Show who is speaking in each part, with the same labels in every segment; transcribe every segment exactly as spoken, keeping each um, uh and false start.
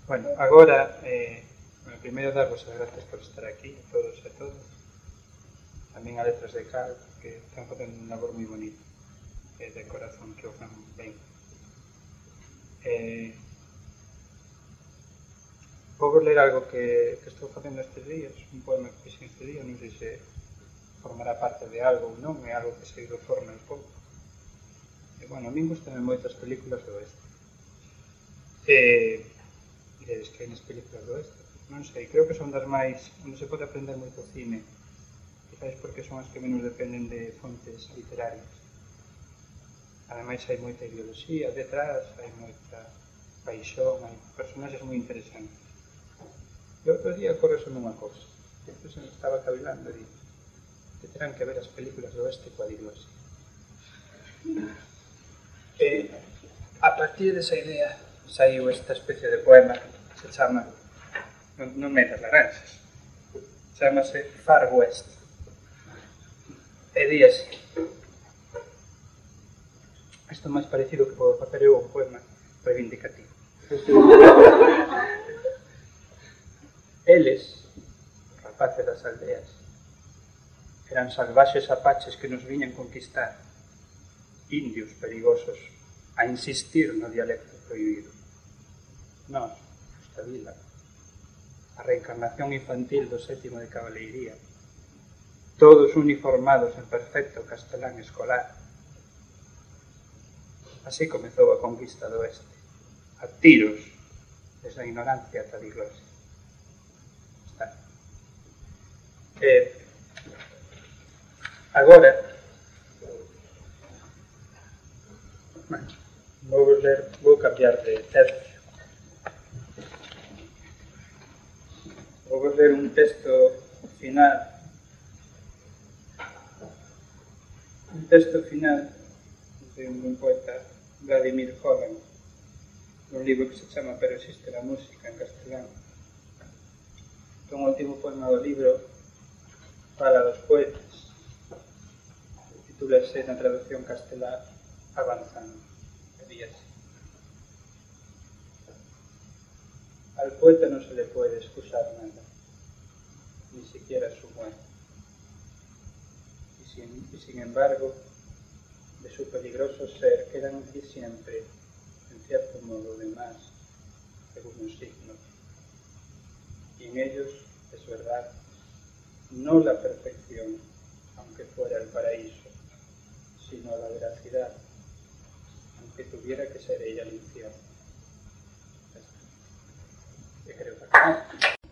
Speaker 1: Bueno, agora, eh, bueno, primeiro darvos as gracias por estar aquí, a todos e a todas. Tamén a Letras de Cal, que están facendo un labor moi bonito, eh, de corazón, que o fan ben. Eh, vou ler algo que, que estou facendo estes días, un poema que fixe este día, non sei se formará parte de algo ou non, é algo que se do forma un pouco. E, bueno, a min gustan moitas películas do oeste. E, diredes que hai nas películas do oeste? Non sei, creo que son das máis, onde se pode aprender moito cine, quizás porque son as que menos dependen de fontes literarias. Ademais hai moita ideoloxía detrás, hai moita paixón, hai personaxes moi interesantes. E outro día corresome unha cousa, que se me estaba cavilando e dito, que terán que ver as películas do oeste coa diglosia. E a partir desa idea saiu esta especie de poema que se chama Non, non metas laranxas, chamase Far West. E di así: isto máis parecido que podo facer eu un poema reivindicativo. Eles, rapaces das aldeas, eran salvaxes apaches que nos viñan conquistar, indios perigosos, a insistir no dialecto prohibido. Nós, esta vila, a reencarnación infantil do sétimo de caballería, todos uniformados en perfecto castelán escolar. Así comezou a conquista do oeste, a tiros desde a ignorancia ata a diglosia. Está. Eh, agora, bueno, vou ler, vou cambiar de tercio. Vou ler un texto final, un texto final de un poeta, Vladimir Horn, un libro que se chama Pero existe la música, en castelán. O último poema do libro fala dos poetas, titúlase na traducción castelá Avanzando, e di así: al poeta no se le puede excusar nada, ni siquiera su muerte. Y sin, y sin embargo, de su peligroso ser quedan aquí siempre, en cierto modo de más, según un signo. Y en ellos, es verdad, no la perfección, aunque fuera el paraíso, sino la veracidad, aunque tuviera que ser ella el infierno. Que creo que acá.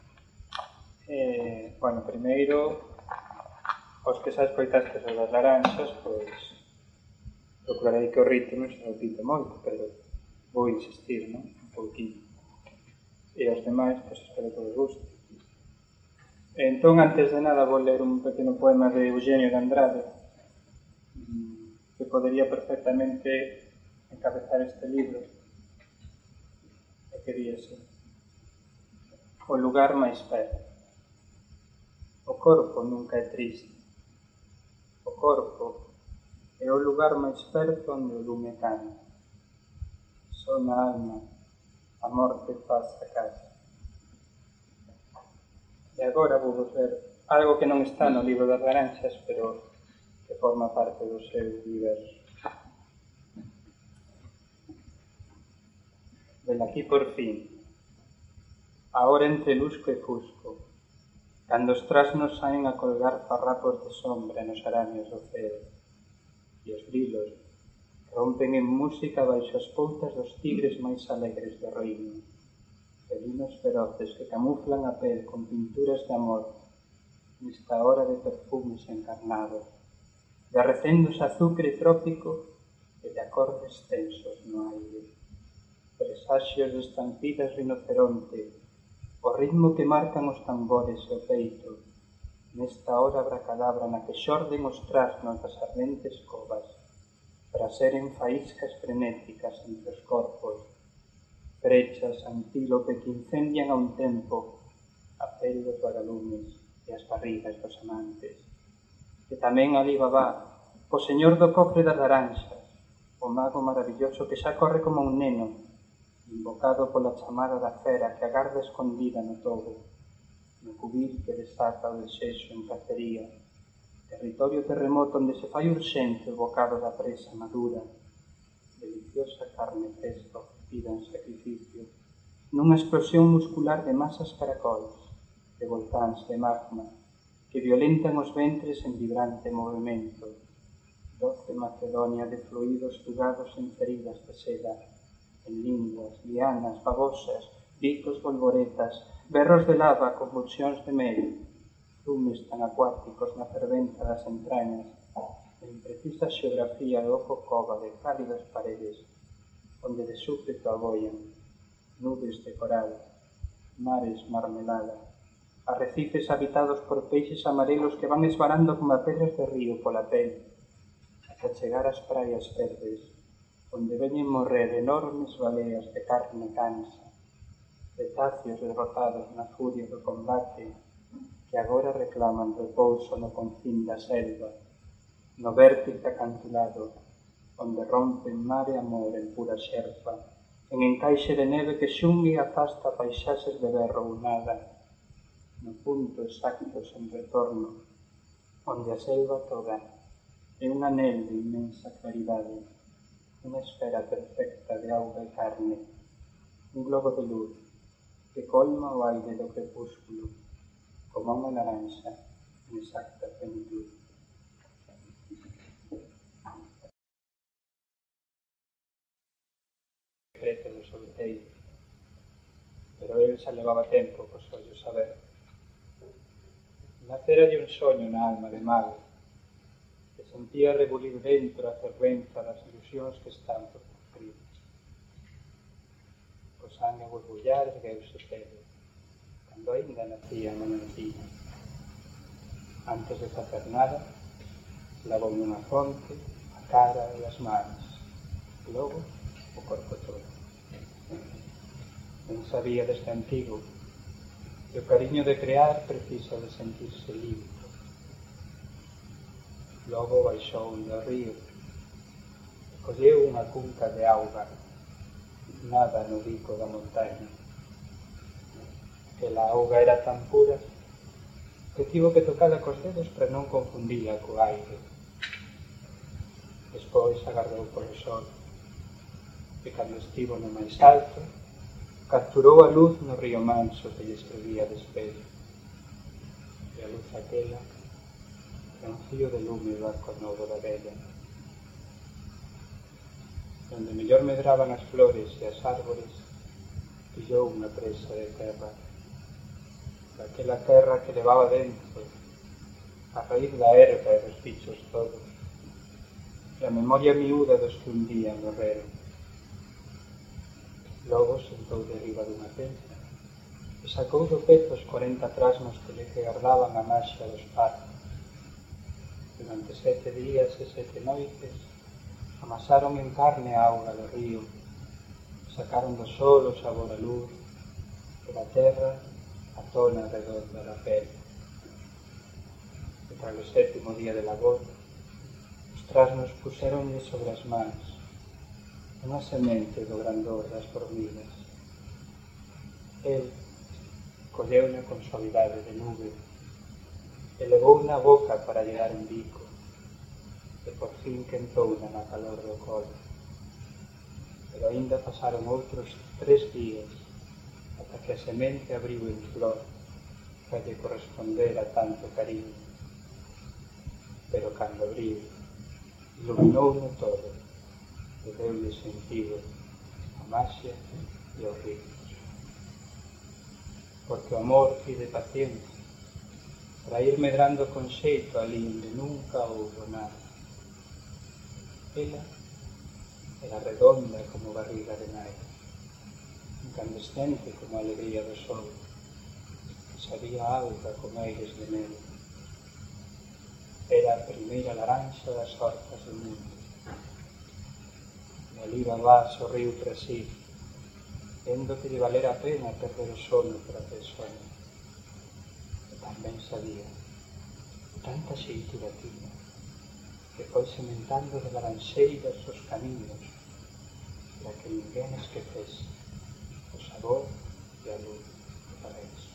Speaker 1: Eh, bueno, primeiro, os que xa escoitastes o das laranxas, pois procurarei que o ritmo se repite moito, pero vou insistir, non? Un pouquinho. E os demais, pois espero que vos guste. Entón, antes de nada, vou ler un pequeno poema de Eugenio de Andrade, que podería perfectamente encabezar este libro, e que di así: o lugar máis perto. O corpo nunca é triste. O corpo é o lugar máis perto onde o lume canta. Só na alma a morte faz a casa. E agora vou ver algo que non está no libro das laranxas, pero que forma parte do seu universo. Velaquí por fin, ahora entre lusco e fusco, cando os trasnos saen a colgar farrapos de sombra nos araños do ceo, e os grilos rompen en música baixo as poutas dos tigres máis alegres do reino, felinos feroces que camuflan a pel con pinturas de amor nesta hora de perfumes encarnados, de arrecendos azucre trópico e de acordes tensos no aire, presaxios de estampidas rinoceronte, o ritmo que marcan os tambores e o peito, nesta hora abracadabra na que xorden os trasnos das ardentes covas, para seren faíscas frenéticas entre os corpos, brechas antílope que incendian a un tempo a pel dos vagalumes e as barrigas dos amantes. E tamén Ali Babá, o señor do cofre das laranxas, o mago maravilloso que xa corre como un neno, invocado pola chamada da fera que agarda escondida no tobo, no cubil que desata o desexo en cacería, territorio terremoto onde se fai urxente o bocado da presa madura, deliciosa carne fresca ofrecida en sacrificio, nunha explosión muscular de masas caracols, de volcáns de magma, que violentan os ventres en vibrante movimento, doce Macedonia de fluidos tugados en feridas de seda, en linguas, lianas, babosas, bicos bolboretas, berros de lava, convulsións de mel, zumes tan acuáticos na fervenza das entrañas, en precisa xeografía do oco cova de cálidas paredes, onde de súpeto aboian, nubes de coral, mares marmelada, arrecifes habitados por peixes amarelos que van esvarando como pedras de río pola pel, ata chegar ás praias verdes, onde veñen morrer enormes baleas de carne cansa, cetáceos derrotados na furia do combate, que agora reclaman repouso no confín da selva, no vértice acantilado, onde rompen mar e amor en pura xerpa, en encaixe de neve que xungue e afasta paisaxes de berro ou nada, no punto exacto sen retorno, onde a selva toda é un anel de inmensa claridade, unha esfera perfecta de auga e carne, un globo de luz que colma o aire do crepúsculo, como unha laranxa en exacta plenitud. Secreto do solteiro, pero ele xa levaba tempo cos ollos a ver. Naceralle un soño na alma de mago, que sentía rebulir dentro a fervenza das ilusións que están por cumprir. O sangue a burbullar ergueuse pelo, cando ainda nacía non nacía. Antes de facer nada, lavou nunha fonte a cara e as mans, logo o corpo todo. Non sabía desde antigo que o cariño de crear precisa de sentirse limpo. Logo baixou un do río e colleu unha cunca de auga, nada no bico da montaña. Que a auga era tan pura que tivo que tocala cos dedos para non confundila co aire. Despois agardou polo sol e cando estivo no máis alto capturou a luz no río manso que lle escrevía de espello. E a luz aquela era un fío de lume do arco novo da vela. Donde mellor medraban as flores e as árbores, pillou unha presa de terra. Daquela terra que levaba dentro, a raíz da erva e dos bichos todos, e a memoria miúda dos que un día morreron. Logo sentou derriba dunha pensa e sacou do peto os corenta trasnos que lle guardaban a maxia dos partos. Durante sete días e sete noites amasaron en carne a auga do río, sacaron do sol o sabor a luz, e da terra a tona redonda da pele. E tras o sétimo día de labor, os trasnos puseronlle sobre as mans unha semente do grandor das formigas. El colleuna con suavidade de nube e levou na boca para lle dar un bico, e por fin quentouna na calor do colo. Pero aínda pasaron outros tres días ata que a semente abriu en flor para lle corresponder a tanto cariño. Pero cando abriu, iluminouno todo e deu-lhe sentido a maxia e os ritmos. Porque o amor pide paciencia para ir medrando con xeito ali onde nunca houbo nada. Ela era redonda como barriga de nai, incandescente como a alegría do sol, sabía auga con aires de mel. Era a primeira laranxa das hortas do mundo. E ali babás o río Brasil, vendo que lle valera a pena perder o sono para ter sono. E tamén sabía tanta xeitura tiña que foi sementando de laranxeiras os camiños para que ninguén esquecese o sabor e a luz para iso.